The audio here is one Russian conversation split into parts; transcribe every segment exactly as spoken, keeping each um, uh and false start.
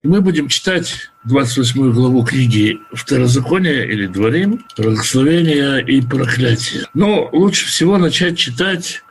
Мы будем читать двадцать восьмую главу книги Второзакония или Дворим, благословения и проклятия. Но лучше всего начать читать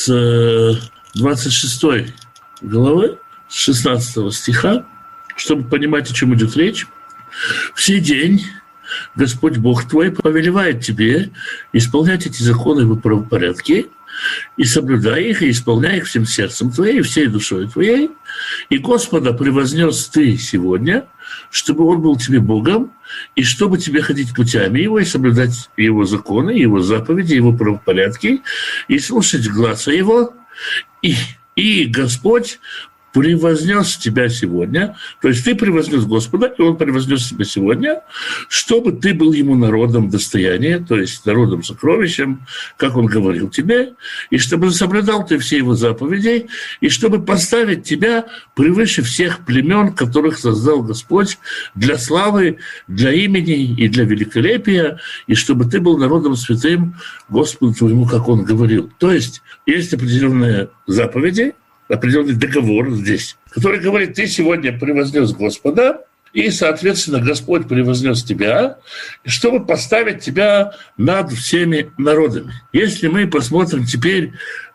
с двадцать шестой главы, с шестнадцатого стиха, чтобы понимать, о чем идет речь. «В сей день Господь Бог твой повелевает тебе исполнять эти законы в правопорядке, и соблюдай их, и исполняй их всем сердцем твоим, и всей душой твоей. И Господа превознес ты сегодня, чтобы Он был тебе Богом, и чтобы тебе ходить путями Его, и соблюдать Его законы, Его заповеди, Его правопорядки, и слушать гласа Его. И, и Господь превознес тебя сегодня, то есть ты превознес Господа, и Он превознес тебя сегодня, чтобы ты был Ему народом достояния, то есть народом сокровищем, как Он говорил тебе, и чтобы соблюдал ты все Его заповеди, и чтобы поставить тебя превыше всех племен, которых создал Господь для славы, для имени и для великолепия, и чтобы ты был народом святым Господу твоему, как Он говорил. То есть есть определенные заповеди, определенный договор здесь, который говорит, ты сегодня превознес Господа, и, соответственно, Господь превознес тебя, чтобы поставить тебя над всеми народами. Если мы посмотрим теперь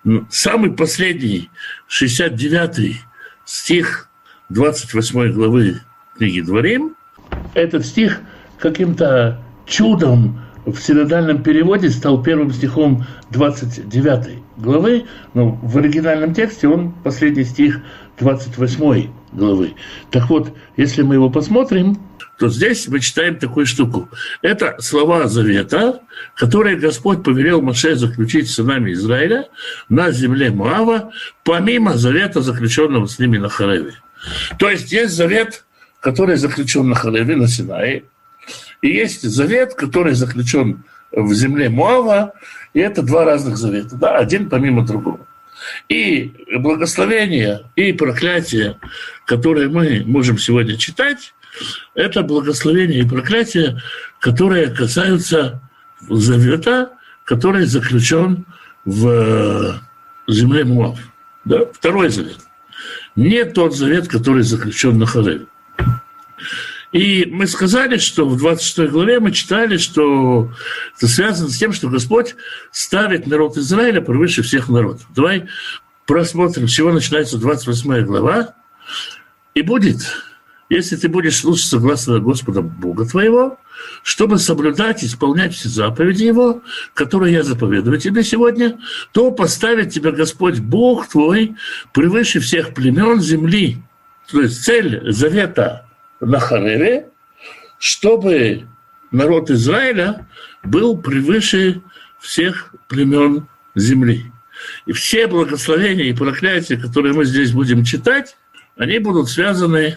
самый последний, шестьдесят девятый стих двадцать восьмой главы книги Дворим, этот стих каким-то чудом в синодальном переводе стал первым стихом двадцать девятой главы, но в оригинальном тексте он последний стих двадцать восьмой главы. Так вот, если мы его посмотрим, то здесь мы читаем такую штуку. Это слова завета, которые Господь повелел Моше заключить с сынами Израиля на земле Моава, помимо завета, заключенного с ними на Хореве. То есть есть завет, который заключен на Хореве, на Синае, и есть завет, который заключен в земле Моава, и это два разных завета, да, один помимо другого. И благословение, и проклятие, которые мы можем сегодня читать, это благословение и проклятие, которые касаются завета, который заключен в земле Моав. Да? Второй завет. Не тот завет, который заключен на Хореве. И мы сказали, что в двадцать шестой главе мы читали, что это связано с тем, что Господь ставит народ Израиля превыше всех народов. Давай просмотрим, с чего начинается двадцать восьмая глава. «И будет, если ты будешь слушаться гласа Господа Бога твоего, чтобы соблюдать, исполнять все заповеди Его, которые я заповедую тебе сегодня, то поставит тебя Господь Бог твой превыше всех племен земли». То есть цель завета на Хореве, чтобы народ Израиля был превыше всех племен земли. И все благословения и проклятия, которые мы здесь будем читать, они будут связаны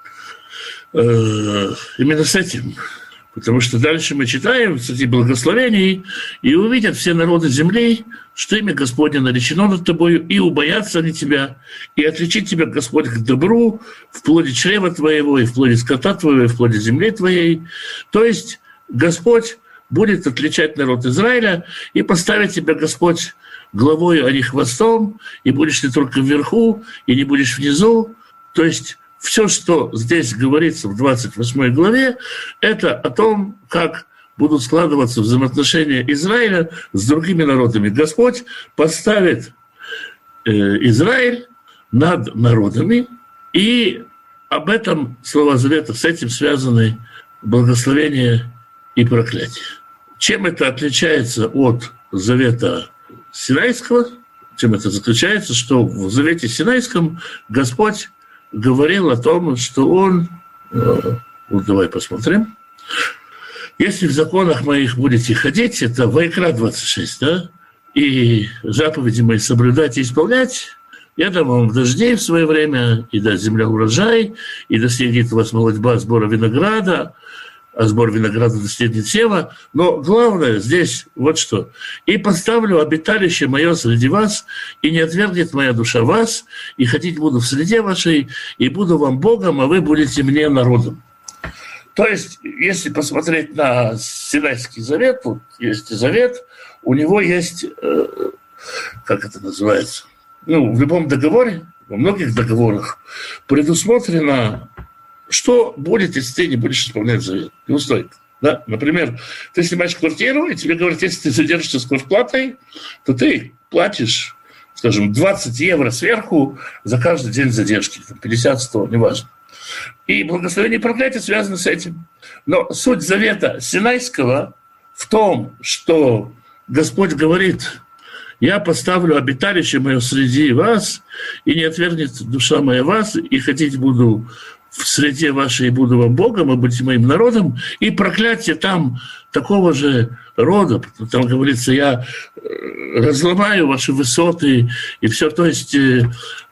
э, именно с этим. Потому что дальше мы читаем с этих благословений, и увидят все народы земли, что имя Господне наречено над тобою, и убоятся они тебя, и отличит тебя Господь к добру в плоде чрева твоего, и в плоде скота твоего, и в плоде земли твоей. То есть Господь будет отличать народ Израиля, и поставит тебя Господь главою, а не хвостом, и будешь ты только вверху, и не будешь внизу. То есть все, что здесь говорится в двадцать восьмой главе, это о том, как будут складываться взаимоотношения Израиля с другими народами. Господь поставит э, Израиль над народами, и об этом слова завета, с этим связаны благословения и проклятия. Чем это отличается от завета Синайского? Чем это заключается? Что в завете Синайском Господь говорил о том, что Он... Вот давай посмотрим. «Если в законах моих будете ходить», это Вайкра двадцать шесть, да? «И заповеди мои соблюдать и исполнять, я дам вам дождей в свое время, и даст земля урожай, и достигнет у вас молодьба сбора винограда, а сбор винограда достигнет сева». Но главное здесь вот что. «И поставлю обиталище мое среди вас, и не отвергнет моя душа вас, и ходить буду в среде вашей, и буду вам Богом, а вы будете мне народом». То есть, если посмотреть на Синайский завет, вот есть завет, у него есть, э, как это называется, ну, в любом договоре, во многих договорах предусмотрено что будет, если ты не будешь исполнять завет? Неустойка. Да? Например, ты снимаешь квартиру, и тебе говорят, если ты задержишься с квартплатой, то ты платишь, скажем, двадцать евро сверху за каждый день задержки, пятьдесят сто, неважно. И благословение и проклятие связаны с этим. Но суть завета Синайского в том, что Господь говорит: я поставлю обиталище мое среди вас, и не отвергнет душа моя вас, и хотите буду в среде вашей, и буду вам Богом, и будете моим народом, и проклятие там такого же рода. Там говорится, я разломаю ваши высоты, и все, то есть э,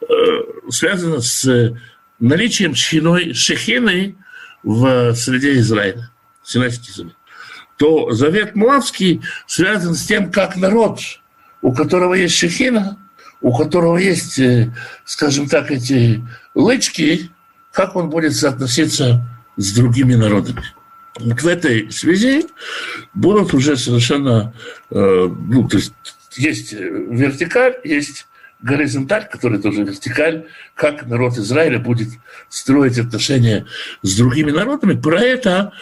связано с наличием шхиной, шехины в среде Израиля, Синайский завет. То завет Моавский связан с тем, как народ, у которого есть шехина, у которого есть, скажем так, эти лычки, как он будет соотноситься с другими народами. Вот в этой связи будут уже совершенно, ну, то есть есть вертикаль, есть горизонталь, который тоже вертикаль, как народ Израиля будет строить отношения с другими народами. Про это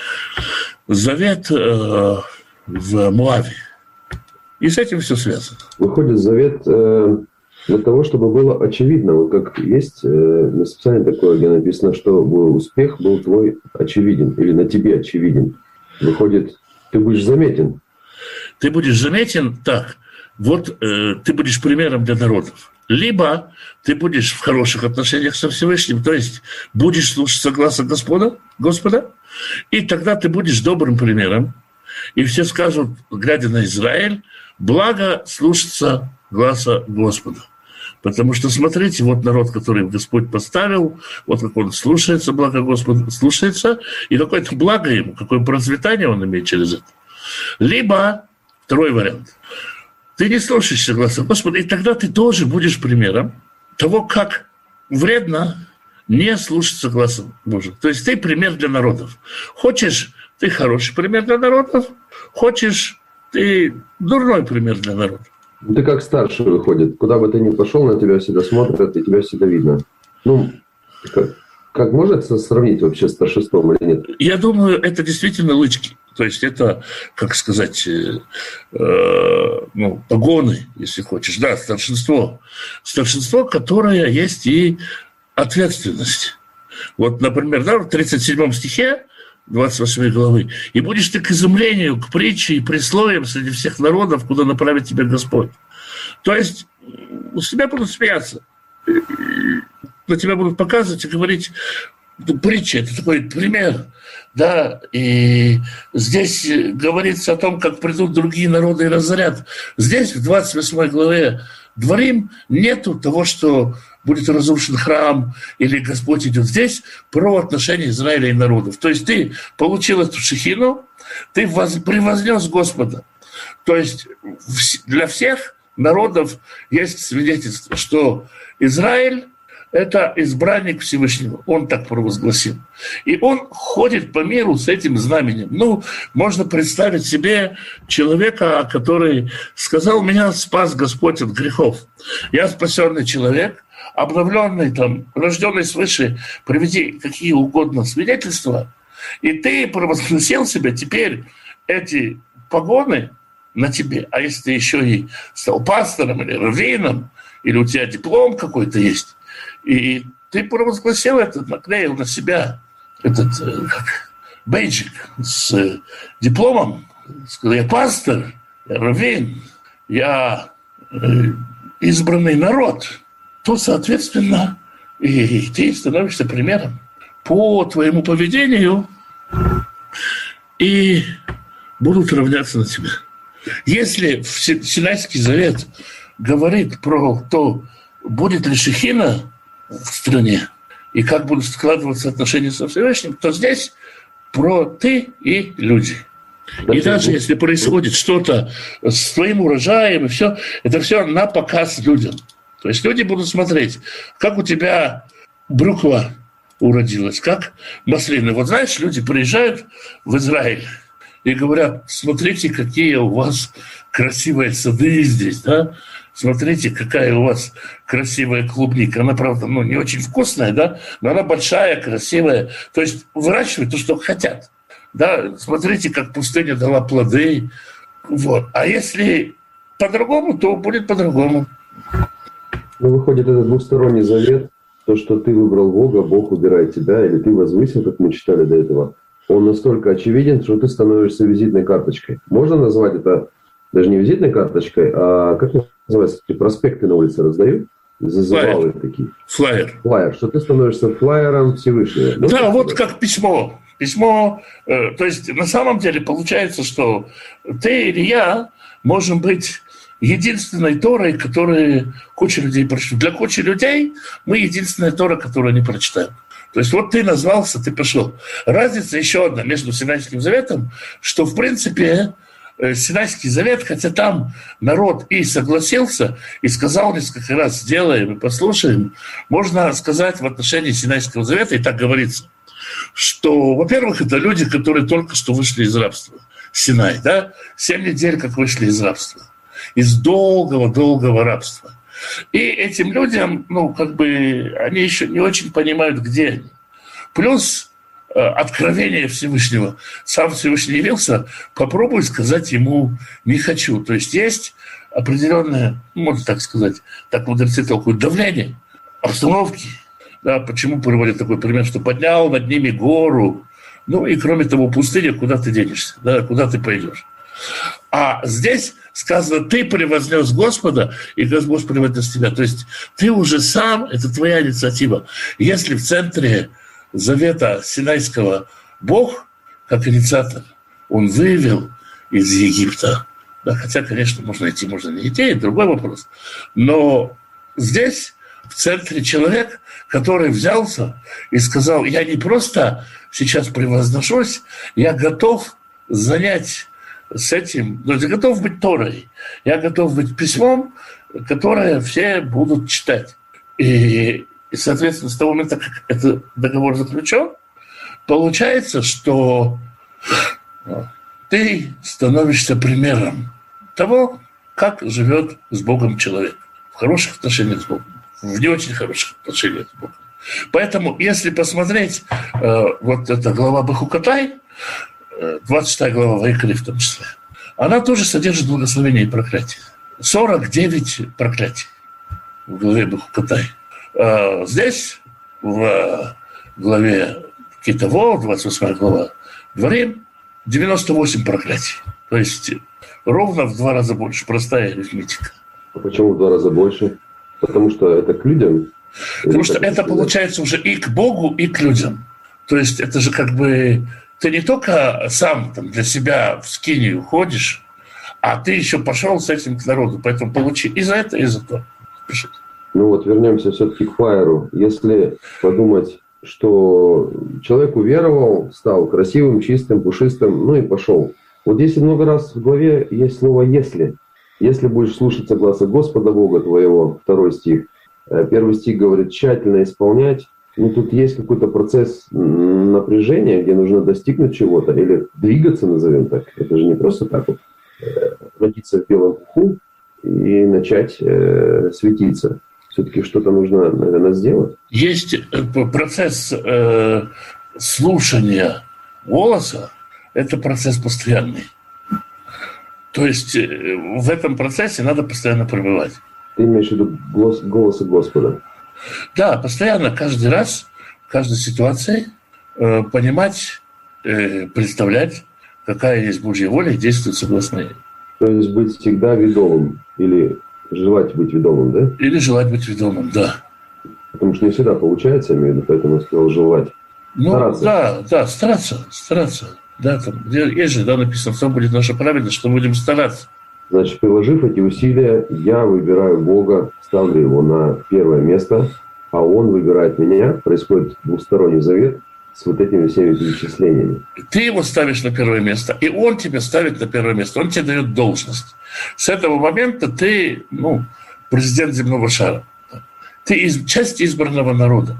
завет э, в Моаве. И с этим все связано. Выходит завет э, для того, чтобы было очевидно. Вот как есть э, на списании такое, где написано, что успех был твой очевиден или на тебе очевиден. Выходит, ты будешь заметен. Ты будешь заметен так. Вот э, ты будешь примером для народов. Либо ты будешь в хороших отношениях со Всевышним, то есть будешь слушаться гласа Господа, Господа, и тогда ты будешь добрым примером. И все скажут, глядя на Израиль, благо слушаться гласа Господа. Потому что, смотрите, вот народ, который Господь поставил, вот как он слушается, благо Господа слушается, и какое-то благо ему, какое процветание он имеет через это. Либо, второй вариант, ты не слушаешься гласа Господа, и тогда ты тоже будешь примером того, как вредно не слушаться гласа Божьего. То есть ты пример для народов. Хочешь, ты хороший пример для народов, хочешь, ты дурной пример для народов. Ты как старший выходит. Куда бы ты ни пошел, на тебя всегда смотрят, и тебя всегда видно. Ну, как, как можно это сравнить вообще с старшинством или нет? Я думаю, это действительно лычки. То есть это, как сказать, э, э, ну, погоны, если хочешь. Да, старшинство. Старшинство, которое есть и ответственность. Вот, например, да, в тридцать седьмом стихе двадцать восьмой главы. «И будешь ты к изумлению, к притче и присловиям среди всех народов, куда направит тебя Господь». То есть с тебя будут смеяться. На тебя будут показывать и говорить, притча, это такой пример. Да, и здесь говорится о том, как придут другие народы и разорят. Здесь, в двадцать восьмой главе Дворим, нету того, что будет разрушен храм, или Господь идет. Здесь про отношения Израиля и народов. То есть ты получил эту шехину, ты превознес Господа. То есть для всех народов есть свидетельство, что Израиль – это избранник Всевышнего. Он так провозгласил. И он ходит по миру с этим знаменем. Ну, можно представить себе человека, который сказал, меня спас Господь от грехов. Я спасенный человек, обновленный, там, рожденный свыше, приведи какие угодно свидетельства, и ты провозгласил себя, теперь эти погоны на тебе. А если ты еще и стал пастором или раввином, или у тебя диплом какой-то есть, и ты провозгласил это, наклеил на себя этот как, бейджик с э, дипломом, сказал, я пастор, я раввин, я э, избранный народ, то, соответственно, и ты становишься примером по твоему поведению, и будут равняться на тебя. Если Синайский завет говорит про то, будет ли шехина в стране, и как будут складываться отношения со Всевышним, то здесь про ты и люди. И даже если происходит что-то с твоим урожаем, и все, это все на показ людям. То есть люди будут смотреть, как у тебя брюква уродилась, как маслины. Вот знаешь, люди приезжают в Израиль и говорят, смотрите, какие у вас красивые сады здесь, да? смотрите, какая у вас красивая клубника. Она, правда, ну, не очень вкусная, да, но она большая, красивая. То есть выращивают то, что хотят. Да, смотрите, как пустыня дала плоды. Вот. А если по-другому, то будет по-другому. Ну, выходит, это двусторонний завет. То, что ты выбрал Бога, Бог выбирает тебя, или ты возвысил, как мы читали до этого, он настолько очевиден, что ты становишься визитной карточкой. Можно назвать это даже не визитной карточкой, а как называется, такие проспекты на улице раздают? Зазывалы такие. Флайер. Флайер, что ты становишься флайером Всевышнего. Ну, да, вот как письмо. Письмо, э, то есть на самом деле получается, что ты или я можем быть единственной Торой, которую куча людей прочитают. Для кучи людей мы единственная Тора, которую они прочитают. То есть вот ты назвался, ты пошел. Разница еще одна между Синайским заветом, что в принципе Синайский завет, хотя там народ и согласился, и сказал несколько раз «сделаем и послушаем», можно сказать в отношении Синайского завета, и так говорится, что, во-первых, это люди, которые только что вышли из рабства. Синай, да? Семь недель, как вышли из рабства. Из долгого-долгого рабства. И этим людям, ну, как бы, они еще не очень понимают, где они. Плюс э, откровение Всевышнего. Сам Всевышний явился, попробуй сказать ему «не хочу». То есть есть определенное, можно так сказать, так мудрецы толкуют, давление обстановки. Да, почему приводят такой пример, что поднял над ними гору. Ну и кроме того, пустыня, куда ты денешься, да, куда ты пойдешь. А здесь сказано, ты превознес Господа, и Господь превознес тебя. То есть ты уже сам, это твоя инициатива. Если в центре завета Синайского Бог, как инициатор, он вывел из Египта, да, хотя, конечно, можно идти, можно не идти, это другой вопрос. Но здесь в центре человек, который взялся и сказал, я не просто сейчас превозношусь, я готов занять с этим, но я готов быть Торой, я готов быть письмом, которое все будут читать. И, и соответственно, с того момента, как этот договор заключен, получается, что ты становишься примером того, как живет с Богом человек. В хороших отношениях с Богом, в не очень хороших отношениях с Богом. Поэтому, если посмотреть э, вот эта глава Бехукотай, двадцать шестая глава Ваикарей в том числе, она тоже содержит благословение и проклятие. сорок девять проклятий в главе Бехукотай. А здесь, в главе Китово, двадцать восьмая глава Дворим, девяносто восемь проклятий. То есть ровно в два раза больше. Простая арифметика. А почему в два раза больше? Потому что это к людям? Потому что это получается уже и к Богу, и к людям. То есть это же как бы... Ты не только сам там, для себя в скинию ходишь, а ты еще пошел с этим к народу. Поэтому получи и за это, и за то. Пишите. Ну вот вернемся все-таки к фаеру. Если подумать, что человек уверовал, стал красивым, чистым, пушистым, ну и пошел. Вот здесь много раз в главе есть слово «если». «Если будешь слушаться гласа Господа Бога твоего», второй стих. Первый стих говорит «тщательно исполнять». Ну, тут есть какой-то процесс напряжения, где нужно достигнуть чего-то или двигаться, назовем так. Это же не просто так вот родиться в белом пуху и начать э, светиться. Все-таки что-то нужно, наверное, сделать. Есть процесс э, слушания голоса, это процесс постоянный. То есть э, в этом процессе надо постоянно пребывать. Ты имеешь в виду голос, голоса Господа? Да, постоянно, каждый раз, в каждой ситуации э, понимать, э, представлять, какая есть Божья воля и действовать согласно ей. То есть быть всегда ведомым или желать быть ведомым, да? Или желать быть ведомым, да. Потому что не всегда получается, я имею в виду, поэтому я сказал желать. Ну, стараться. Да, да, стараться, стараться. Да, там, есть же, да, написано, что будет наша праведность, что будем стараться. Значит, приложив эти усилия, я выбираю Бога, ставлю его на первое место, а он выбирает меня. Происходит двусторонний завет с вот этими всеми перечислениями. Ты его ставишь на первое место, и он тебя ставит на первое место. Он тебе дает должность. С этого момента ты, ну, президент земного шара. Ты из, часть избранного народа.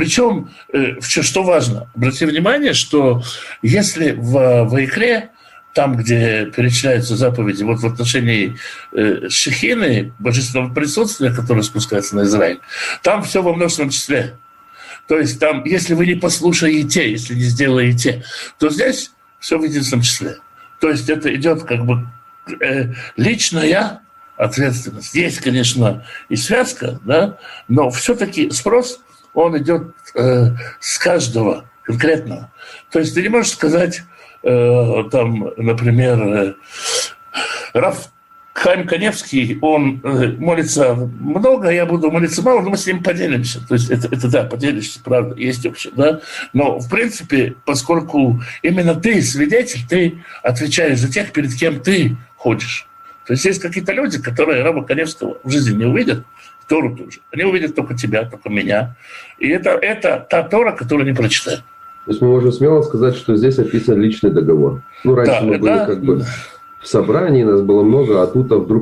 Причем, э, что важно, обрати внимание, что если в Ваикре там, где перечисляются заповеди, вот в отношении э, Шехины, божественного присутствия, которое спускается на Израиль, там все во множественном числе. То есть там, если вы не послушаете, если не сделаете, то здесь все в единственном числе. То есть это идет как бы э, личная ответственность. Есть, конечно, и связка, да, но все-таки спрос, он идет э, с каждого конкретного. То есть ты не можешь сказать, э, там, например, э, Рав Хаим Каневский, он э, молится много, я буду молиться мало, но мы с ним поделимся. То есть это, это да, поделишься, правда, есть вообще, да. Но, в принципе, поскольку именно ты свидетель, ты отвечаешь за тех, перед кем ты ходишь. То есть есть какие-то люди, которые Раба Каневского в жизни не увидят, Тору тоже. Они увидят только тебя, только меня. И это, это та Тора, которую они прочитают. То есть мы можем смело сказать, что здесь описан личный договор. Ну, раньше да, мы были да, как бы в собрании, нас было много, а тут а вдруг